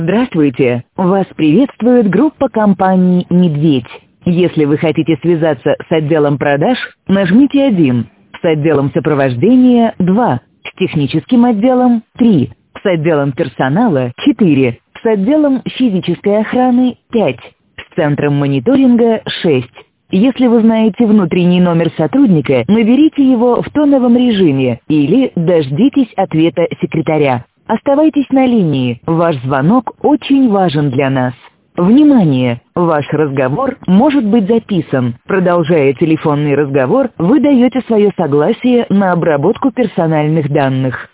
Здравствуйте! Вас приветствует группа компаний «Медведь». Если вы хотите связаться с отделом продаж, нажмите 1, с отделом сопровождения 2, с техническим отделом 3, с отделом персонала 4, с отделом физической охраны 5, с центром мониторинга 6. Если вы знаете внутренний номер сотрудника, наберите его в тоновом режиме или дождитесь ответа секретаря. Оставайтесь на линии, ваш звонок очень важен для нас. Внимание! Ваш разговор может быть записан. Продолжая телефонный разговор, вы даете свое согласие на обработку персональных данных.